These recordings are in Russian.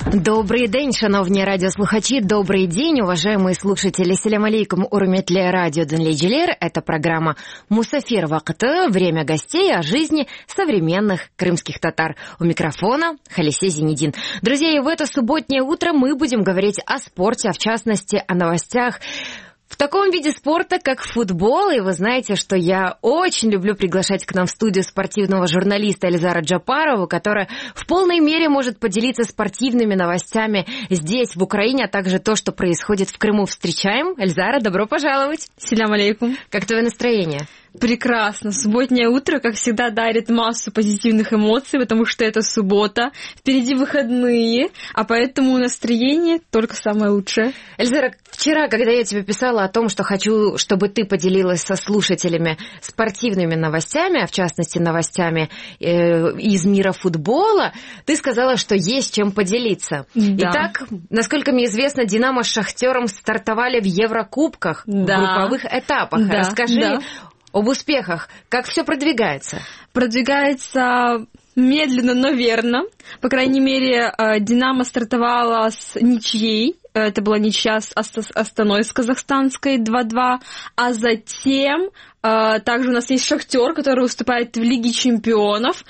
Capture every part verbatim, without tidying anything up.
Добрий день, шановні радиослухачи, добрый день, уважаемые слушатели. Селям алейкум, урметле радио Денлейджилер. Это программа «Мусафир Вакыты», время гостей о жизни современных крымских татар. У микрофона Халисе Зенедин. Друзья, и в это субботнее утро мы будем говорить о спорте, а в частности о новостях в таком виде спорта, как футбол. И вы знаете, что я очень люблю приглашать к нам в студию спортивного журналиста Эльзара Джапарова, которая в полной мере может поделиться спортивными новостями здесь, в Украине, а также то, что происходит в Крыму. Встречаем. Эльзара, добро пожаловать. Селям алейкум. Как твое настроение? Прекрасно. Субботнее утро, как всегда, дарит массу позитивных эмоций, потому что это суббота, впереди выходные, а поэтому настроение только самое лучшее. Эльзара, вчера, когда я тебе писала о том, что хочу, чтобы ты поделилась со слушателями спортивными новостями, а в частности новостями э, из мира футбола, ты сказала, что есть чем поделиться. Да. Итак, насколько мне известно, «Динамо» с «Шахтером» стартовали в Еврокубках, да. в групповых этапах. Да. Расскажи да. об успехах. Как все продвигается? Продвигается медленно, но верно. По крайней мере, «Динамо» стартовала с ничьей. Это была ничья с Астаной, с казахстанской два-два. А затем также у нас есть «Шахтер», который выступает в Лиге чемпионов.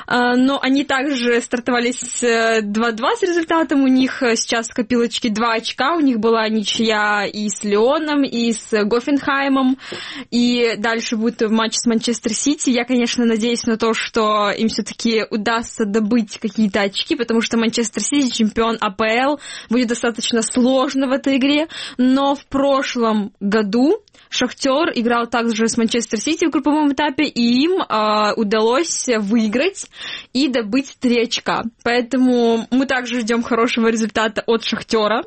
Но они также стартовали с два-два с результатом. У них сейчас в копилочке два очка. У них была ничья и с Лионом, и с Гофенхаймом. И дальше будет матч с Манчестер Сити. Я, конечно, надеюсь на то, что им все-таки удастся добыть какие-то очки, потому что Манчестер Сити, чемпион АПЛ, будет достаточно сложно в этой игре. Но в прошлом году «Шахтер» играл также с Манчестер Сити в групповом этапе, и им э, удалось выиграть и добыть три очка. Поэтому мы также ждем хорошего результата от «Шахтера».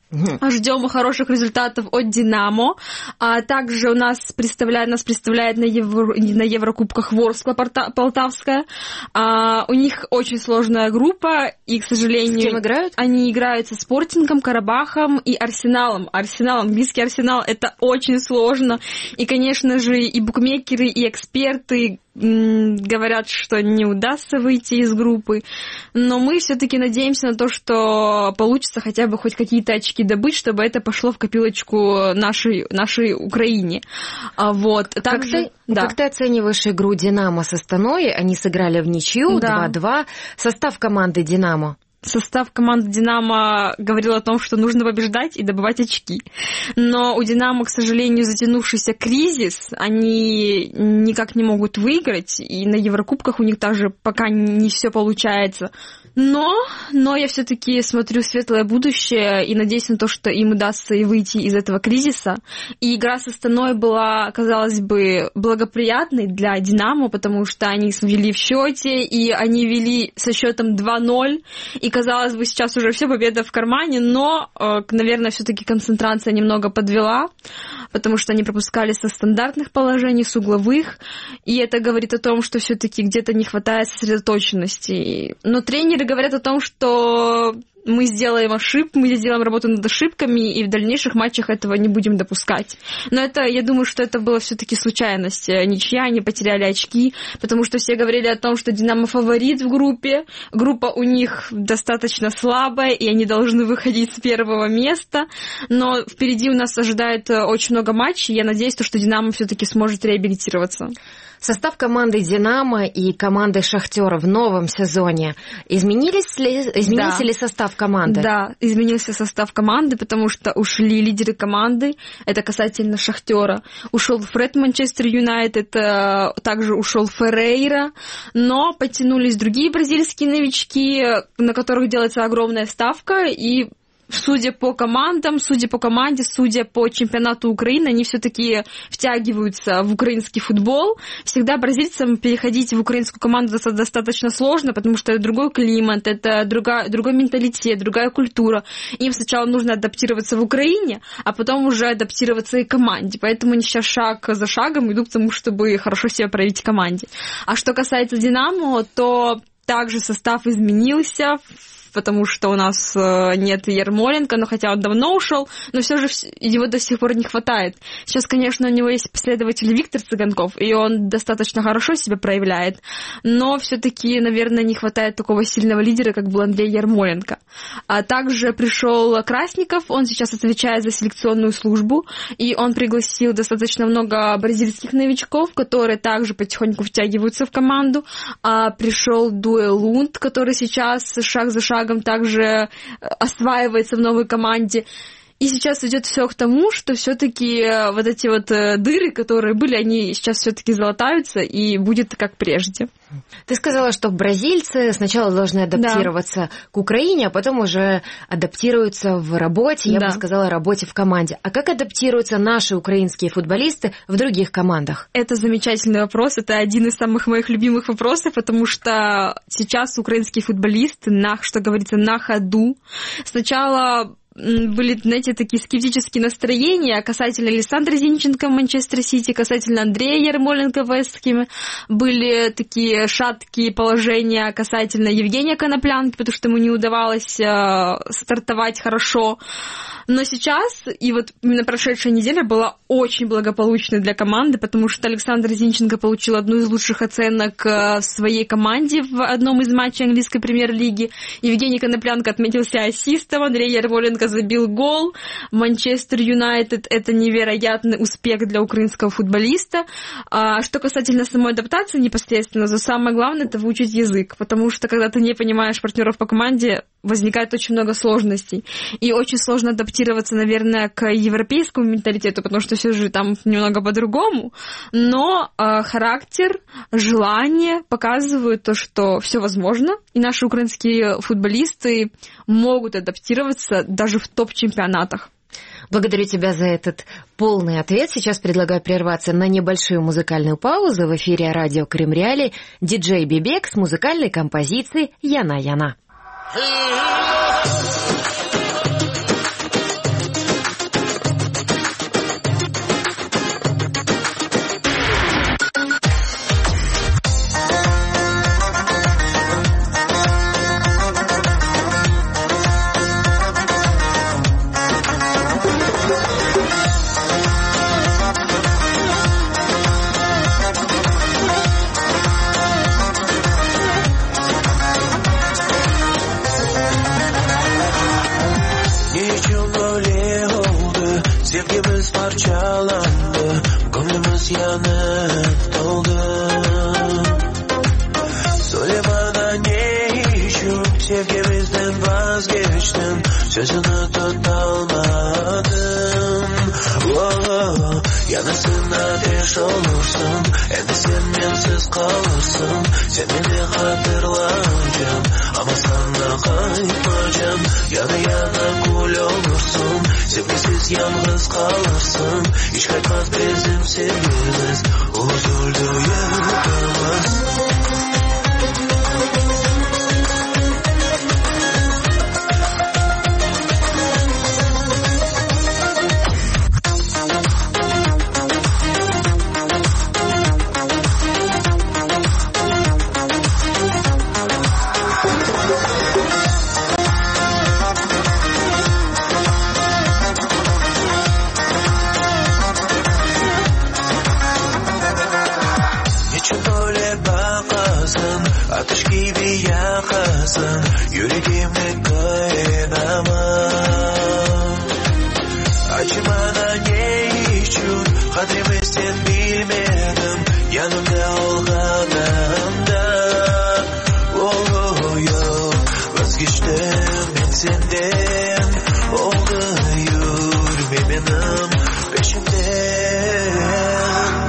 Ждем хороших результатов от «Динамо». А также у нас представляет, нас представляет на, Евро, на Еврокубках Ворскла Полтавская. А, у них очень сложная группа, и, к сожалению... С кем играют? Они играют со Спортингом, Карабахом и Арсеналом. Арсенал, английский Арсенал, это очень сложно. И, конечно же, и букмекеры, и эксперты говорят, что не удастся выйти из группы, но мы все-таки надеемся на то, что получится хотя бы хоть какие-то очки добыть, чтобы это пошло в копилочку нашей, нашей Украине. Вот. Как, Также, ты, да. как ты оцениваешь игру «Динамо» с Астаной? Они сыграли в ничью, да. два-два. Состав команды «Динамо»? Состав команды «Динамо» говорил о том, что нужно побеждать и добывать очки. Но у «Динамо», к сожалению, затянувшийся кризис, они никак не могут выиграть, и на Еврокубках у них также пока не все получается. Но, но я все-таки смотрю в светлое будущее и надеюсь на то, что им удастся и выйти из этого кризиса. И игра с Астаной была, казалось бы, благоприятной для «Динамо», потому что они вели в счете, и они вели со счетом два-ноль, и казалось бы, сейчас уже все, победа в кармане, но, наверное, все-таки концентрация немного подвела, потому что они пропускали со стандартных положений, с угловых, и это говорит о том, что все-таки где-то не хватает сосредоточенности. Но тренеры говорят о том, что мы сделаем ошибку, мы сделаем работу над ошибками, и в дальнейших матчах этого не будем допускать. Но это, я думаю, что это была все-таки случайность. Ничья, они потеряли очки, потому что все говорили о том, что «Динамо» фаворит в группе, группа у них достаточно слабая, и они должны выходить с первого места, но впереди у нас ожидает очень много матчей, и я надеюсь, что «Динамо» все-таки сможет реабилитироваться. Состав команды «Динамо» и команды «Шахтера» в новом сезоне изменились ли, изменился да. ли состав команды? Да, изменился состав команды, потому что ушли лидеры команды, это касательно «Шахтера». Ушел Фред Манчестер Юнайтед, также ушел Феррейра, но подтянулись другие бразильские новички, на которых делается огромная ставка, и судя по командам, судя по команде, судя по чемпионату Украины, они все-таки втягиваются в украинский футбол. Всегда бразильцам переходить в украинскую команду достаточно сложно, потому что это другой климат, это другая, другой менталитет, другая культура. Им сначала нужно адаптироваться в Украине, а потом уже адаптироваться и команде. Поэтому они сейчас шаг за шагом идут к тому, чтобы хорошо себя проявить в команде. А что касается «Динамо», то также состав изменился. потому что у нас нет Ярмоленко, но хотя он давно ушел, но все же его до сих пор не хватает. Сейчас, конечно, у него есть последователь Виктор Цыганков, и он достаточно хорошо себя проявляет, но все-таки, наверное, не хватает такого сильного лидера, как был Андрей Ярмоленко. А также пришел Красников, он сейчас отвечает за селекционную службу, и он пригласил достаточно много бразильских новичков, которые также потихоньку втягиваются в команду. А пришел Дуэ Лунд, который сейчас шаг за шагом также осваивается в новой команде. И сейчас идет все к тому, что все-таки вот эти вот дыры, которые были, они сейчас все-таки залатаются, и будет как прежде. Ты сказала, что бразильцы сначала должны адаптироваться, да, к Украине, а потом уже адаптируются в работе, я, да, бы сказала, работе в команде. А как адаптируются наши украинские футболисты в других командах? Это замечательный вопрос, это один из самых моих любимых вопросов, потому что сейчас украинские футболисты, на, что говорится, на ходу. Сначала были, знаете, такие скептические настроения касательно Александра Зинченко в Манчестер Сити, касательно Андрея Ярмоленко в Вест Хэме. Были такие шаткие положения касательно Евгения Коноплянки, потому что ему не удавалось э, стартовать хорошо. Но сейчас, и вот именно прошедшая неделя была очень благополучной для команды, потому что Александр Зинченко получил одну из лучших оценок в своей команде в одном из матчей английской премьер-лиги. Евгений Коноплянка отметился ассистом, Андрей Ярмоленко забил гол. Манчестер Юнайтед — это невероятный успех для украинского футболиста. А что касательно самой адаптации непосредственно, то самое главное — это выучить язык, потому что когда ты не понимаешь партнеров по команде, возникает очень много сложностей. И очень сложно адаптироваться, наверное, к европейскому менталитету, потому что все же там немного по-другому. Но э, характер, желание показывают то, что все возможно. И наши украинские футболисты могут адаптироваться даже в топ-чемпионатах. Благодарю тебя за этот полный ответ. Сейчас предлагаю прерваться на небольшую музыкальную паузу. В эфире радио Крым Реалии диджей Бибек с музыкальной композицией «Яна-Яна». Sevgimiz parchalandi, ko'nglimiz yanib to'ldi. So'ramada ne uchun sevgimizdan voz kechdim, so'zini tutolmadim. Oh, yanasini ateş olursun, endi sen mensiz qolursun. Sen meni xotirlaysan, ama sana qaytmayacağım. Yana yana kul olursun, sevgisiz yalnız kalırsın. Hiç kaçmaz bizim sevgimiz, huzurlu yurtımız. Ateş gibi yakasın, yüreğimde kaynamam. Acımana ne için, kadrimi sen bilmedim, yanımda olganımda. Oh yok, vazgeçtim ben senden, oldu yürümemenim peşinden.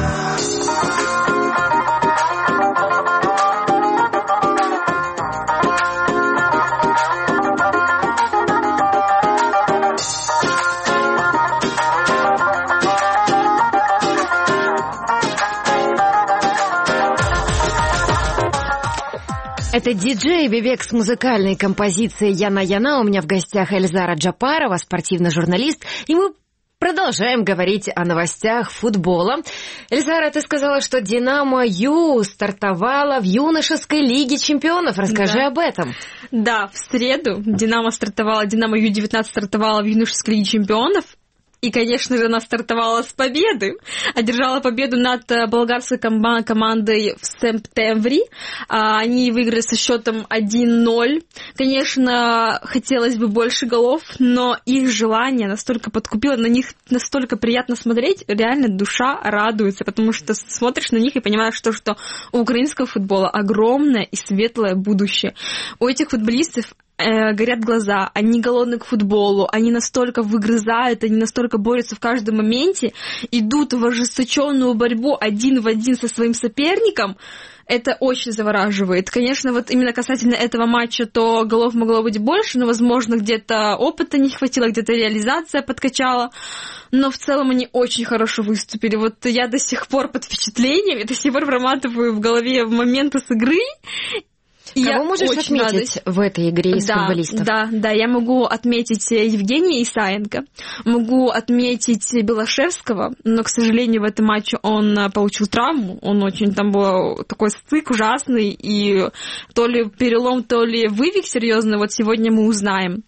Это диджей Бибек с музыкальной композицией «Яна-Яна». У меня в гостях Эльзара Джапарова, спортивный журналист. И мы Продолжаем говорить о новостях футбола. Эльзара, ты сказала, что «Динамо Ю» стартовала в юношеской лиге чемпионов. Расскажи да. об этом. Да, в среду «Динамо» стартовала, «Динамо Ю девятнадцать» стартовала в юношеской лиге чемпионов. И, конечно же, она стартовала с победы. Одержала победу над болгарской ком- командой в Септември. Они выиграли со счетом один ноль. Конечно, хотелось бы больше голов, но их желание настолько подкупило, на них настолько приятно смотреть. Реально душа радуется, потому что смотришь на них и понимаешь, что, что у украинского футбола огромное и светлое будущее. У этих футболистов горят глаза, они голодны к футболу, они настолько выгрызают, они настолько борются в каждом моменте, идут в ожесточенную борьбу один в один со своим соперником. Это очень завораживает. Конечно, вот именно касательно этого матча, то голов могло быть больше, но, возможно, где-то опыта не хватило, где-то реализация подкачала. Но в целом они очень хорошо выступили. Вот я до сих пор под впечатлением, я до сих пор проматываю в голове моменты с игры. Кого я можешь отметить радуюсь. в этой игре из да, футболистов? Да, да, я могу отметить Евгения Исаенко, могу отметить Белошевского, но, к сожалению, в этом матче он получил травму, он очень, там был такой стык ужасный, и то ли перелом, то ли вывих серьезный, вот сегодня мы узнаем.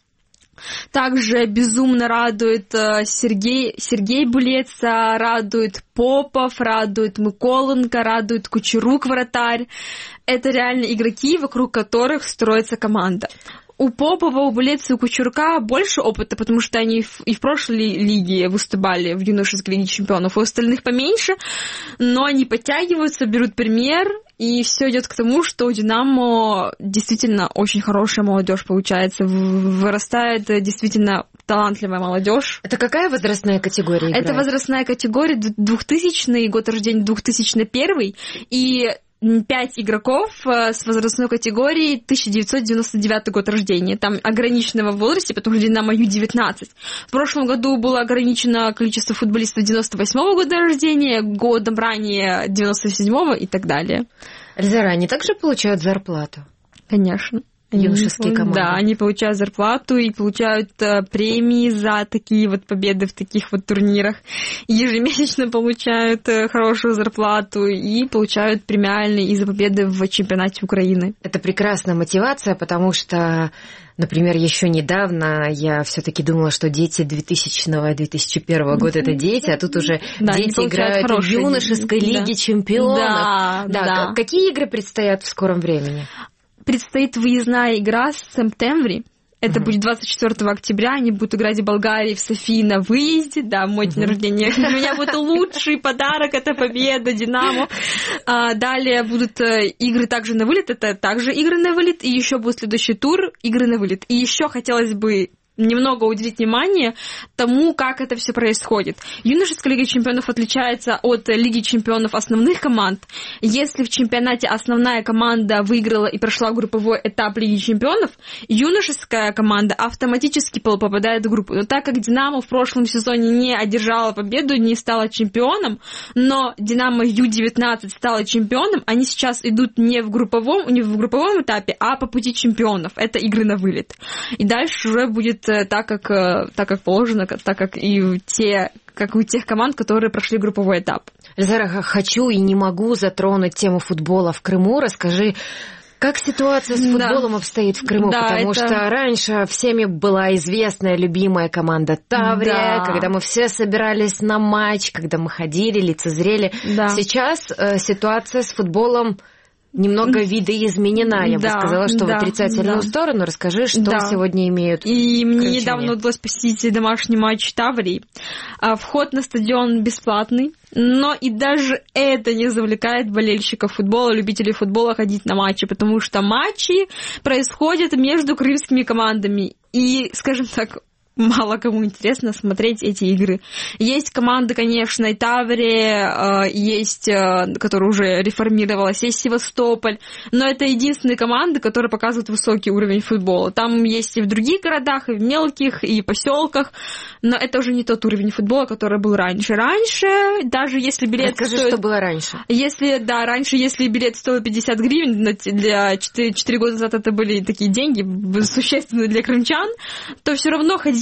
Также безумно радует Сергей, Сергей Булеца, радует Попов, радует Миколенко, радует Кучерук, вратарь. Это реально игроки, вокруг которых строится команда. У Попова, у Булеца и у Кучерка больше опыта, потому что они и в прошлой лиге выступали в юношеской лиге чемпионов, у остальных поменьше, но они подтягиваются, берут пример, и все идет к тому, что у «Динамо» действительно очень хорошая молодежь получается, вырастает действительно талантливая молодежь. Это какая возрастная категория играет? Это возрастная категория двухтысячный, год рождения две тысячи первый, и пять игроков с возрастной категорией тысяча девятьсот девяносто девятый год рождения. Там ограниченного в возрасте, потому что «Динамо Ю девятнадцать». В прошлом году было ограничено количество футболистов девяносто восьмого года рождения, годом ранее девяносто седьмого и так далее. Эльзара, они также получают зарплату? Конечно. Юношеские команды. Да, они получают зарплату и получают э, премии за такие вот победы в таких вот турнирах. Ежемесячно получают э, хорошую зарплату и получают премиальные и за победы в чемпионате Украины. Это прекрасная мотивация, потому что, например, еще недавно я все-таки думала, что дети двухтысячного - две тысячи первого года это дети, а тут уже да, дети играют в юношеской лиге да. чемпионов. Да, да. Да. Какие игры предстоят в скором времени? Предстоит выездная игра с Септември. Это uh-huh. будет двадцать четвёртого октября. Они будут играть в Болгарии, в Софии на выезде. Да, мой uh-huh. день рождения. У меня будет лучший подарок. Это победа «Динамо». А, далее будут игры также на вылет. Это также игры на вылет. И еще будет следующий тур игры на вылет. И еще хотелось бы немного уделить внимание тому, как это все происходит. Юношеская лига чемпионов отличается от лиги чемпионов основных команд. Если в чемпионате основная команда выиграла и прошла групповой этап лиги чемпионов, юношеская команда автоматически попадает в группу. Но так как «Динамо» в прошлом сезоне не одержала победу, не стала чемпионом, но «Динамо Ю девятнадцать» стала чемпионом, они сейчас идут не в групповом, не в групповом этапе, а по пути чемпионов. Это игры на вылет. И дальше уже будет так, как, так, как положено, так как и у те, как у тех команд, которые прошли групповой этап. Эльзара, хочу и не могу затронуть тему футбола в Крыму. Расскажи, как ситуация с футболом да. обстоит в Крыму? Да, потому это... что раньше всеми была известная любимая команда «Таврия», да. когда мы все собирались на матч, когда мы ходили, лицезрели. Да. Сейчас э, ситуация с футболом немного видоизменена, я да, бы сказала, что да, в отрицательную да. сторону. Расскажи, что да. сегодня имеют. И мне недавно удалось посетить домашний матч Таврии. Вход на стадион бесплатный, но и даже это не завлекает болельщиков футбола, любителей футбола ходить на матчи, потому что матчи происходят между крымскими командами. И, скажем так, мало кому интересно смотреть эти игры. Есть команды, конечно, и Таврия, есть, которая уже реформировалась, есть Севастополь, но это единственные команды, которые показывают высокий уровень футбола. Там есть и в других городах, и в мелких, и поселках, но это уже не тот уровень футбола, который был раньше. Раньше, даже если билет Расскажи, стоит... что было раньше. Если, да, раньше, если билет стоил пятьдесят гривен, для четыре года назад это были такие деньги существенные для крымчан, то все равно ходили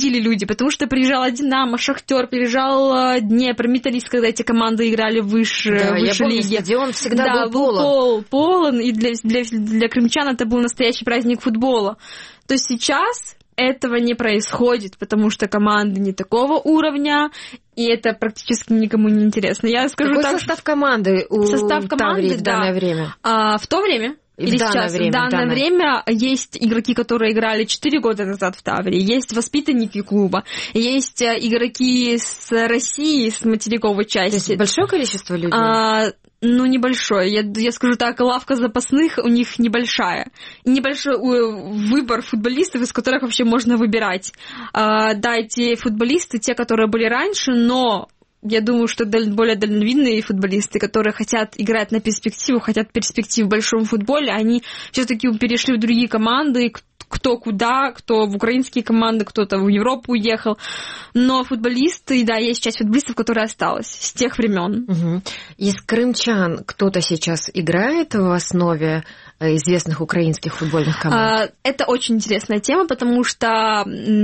приходили люди, потому что приезжала Динамо, Шахтер, приезжал Днепр, Металлист, когда эти команды играли выше, да, выше я помню, лиги. Стадион всегда да, был полон. Пол, полон, и для, для, для крымчан это был настоящий праздник футбола. То сейчас этого не происходит, потому что команды не такого уровня, и это практически никому не интересно. Я скажу Какой так, состав команды у состав команды, Таврии в данное да. время? А, в то время И или в данное сейчас? время, в данное, данное время есть игроки, которые играли четыре года назад в Таврии, есть воспитанники клуба, есть игроки с России, с материковой части. То есть большое количество людей? А, ну, небольшое. Я, я скажу так, лавка запасных у них небольшая. Небольшой выбор футболистов, из которых вообще можно выбирать. А, да, эти футболисты, те, которые были раньше, но я думаю, что более дальновидные футболисты, которые хотят играть на перспективу, хотят перспектив в большом футболе, они все-таки перешли в другие команды, кто куда, кто в украинские команды, кто-то в Европу уехал. Но футболисты, да, есть часть футболистов, которая осталась с тех времен. Угу. Из крымчан кто-то сейчас играет в основе известных украинских футбольных команд? Это очень интересная тема, потому что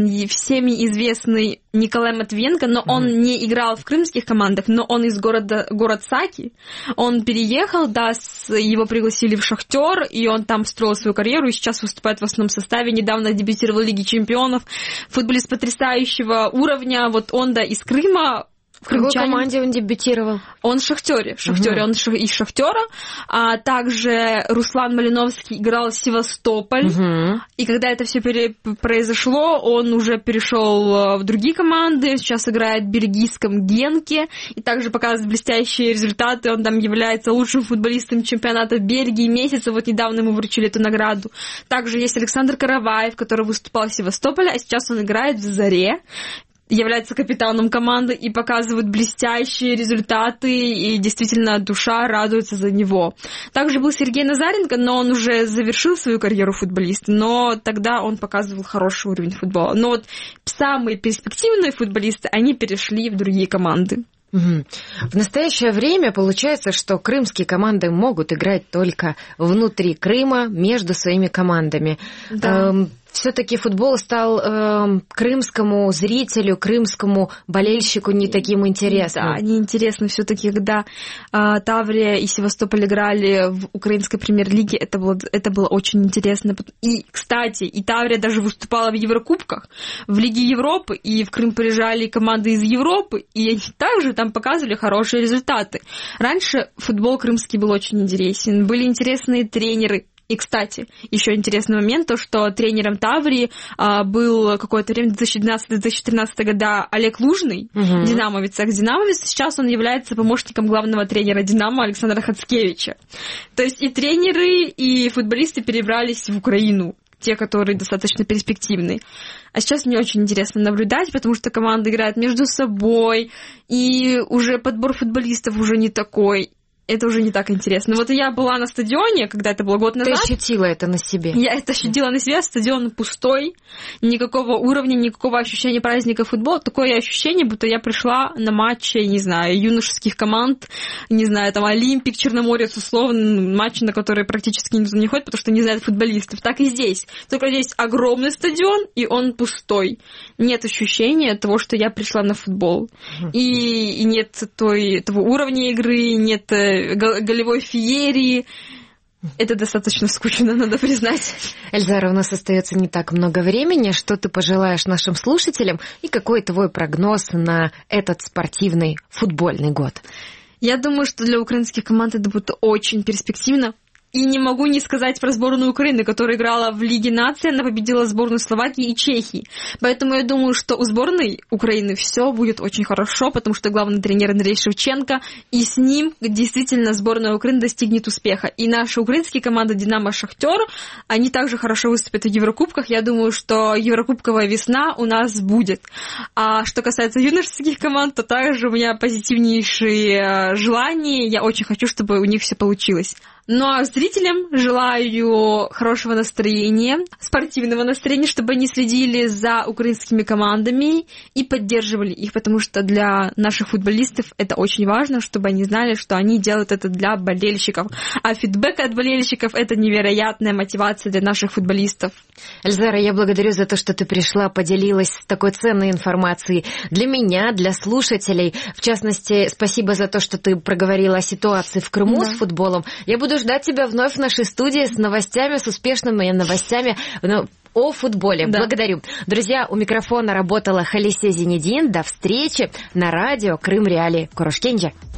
всеми известный Николай Матвиенко, но он mm. не играл в крымских командах, но он из города город Саки. Он переехал, да, с, его пригласили в Шахтер, и он там строил свою карьеру, и сейчас выступает в основном составе. Недавно дебютировал в Лиге чемпионов. Футболист потрясающего уровня. Вот он, да, из Крыма. В какой команде он дебютировал? Он в Шахтёре. В Шахтёре, угу. Он из Шахтёра. А также Руслан Малиновский играл в Севастополь. Угу. И когда это все пере... произошло, он уже перешел в другие команды. Сейчас играет в бельгийском Генке. И также показывает блестящие результаты. Он там является лучшим футболистом чемпионата Бельгии месяца. Вот недавно ему вручили эту награду. Также есть Александр Караваев, который выступал в Севастополе, а сейчас он играет в Заре. Является капитаном команды и показывает блестящие результаты, и действительно душа радуется за него. Также был Сергей Назаренко, но он уже завершил свою карьеру футболиста, но тогда он показывал хороший уровень футбола. Но вот самые перспективные футболисты, они перешли в другие команды. Угу. В настоящее время получается, что крымские команды могут играть только внутри Крыма между своими командами. Да. Эм, все-таки футбол стал э, крымскому зрителю, крымскому болельщику не таким интересным. Да, неинтересно все-таки, когда э, Таврия и Севастополь играли в украинской премьер-лиге, это было, это было очень интересно. И, кстати, и Таврия даже выступала в Еврокубках, в Лиге Европы, и в Крым приезжали команды из Европы, и они также там показывали хорошие результаты. Раньше футбол крымский был очень интересен, были интересные тренеры. И, кстати, еще интересный момент, то, что тренером Таврии а, был какое-то время, две тысячи двенадцатый - две тысячи тринадцатый года, Олег Лужный, угу. динамовец, экс-динамовец. Сейчас он является помощником главного тренера Динамо Александра Хацкевича. То есть и тренеры, и футболисты перебрались в Украину, те, которые достаточно перспективные. А сейчас мне очень интересно наблюдать, потому что команды играют между собой, и уже подбор футболистов уже не такой. Это уже не так интересно. Вот я была на стадионе, когда это было год назад. Ты ощутила это на себе? Я это ощутила на себе. Стадион пустой, никакого уровня, никакого ощущения праздника футбола. Такое ощущение, будто я пришла на матчи, не знаю, юношеских команд, не знаю, там, Олимпик, Черноморец, условно, матчи, на которые практически никто не ходит, потому что не знает футболистов. Так и здесь. Только здесь огромный стадион, и он пустой. Нет ощущения того, что я пришла на футбол. И, и нет той, того уровня игры, нет голевой феерии. Это достаточно скучно, надо признать. Эльзара, у нас остается не так много времени. Что ты пожелаешь нашим слушателям и какой твой прогноз на этот спортивный футбольный год? Я думаю, что для украинских команд это будет очень перспективно. И не могу не сказать про сборную Украины, которая играла в Лиге наций, она победила сборную Словакии и Чехии. Поэтому я думаю, что у сборной Украины все будет очень хорошо, потому что главный тренер Андрей Шевченко, и с ним действительно сборная Украины достигнет успеха. И наши украинские команды «Динамо», «Шахтер», они также хорошо выступят в Еврокубках. Я думаю, что Еврокубковая весна у нас будет. А что касается юношеских команд, то также у меня позитивнейшие желания. Я очень хочу, чтобы у них все получилось. Ну а зрителям желаю хорошего настроения, спортивного настроения, чтобы они следили за украинскими командами и поддерживали их, потому что для наших футболистов это очень важно, чтобы они знали, что они делают это для болельщиков. А фидбэк от болельщиков — это невероятная мотивация для наших футболистов. Эльзара, я благодарю за то, что ты пришла, поделилась такой ценной информацией для меня, для слушателей. В частности, спасибо за то, что ты проговорила о ситуации в Крыму, да, с футболом. Я буду ждать тебя вновь в нашей студии с новостями, с успешными новостями, ну, о футболе. Да. Благодарю. Друзья, у микрофона работала Халисе Зинедин. До встречи на радио Крым Реалии. Корошкенджи.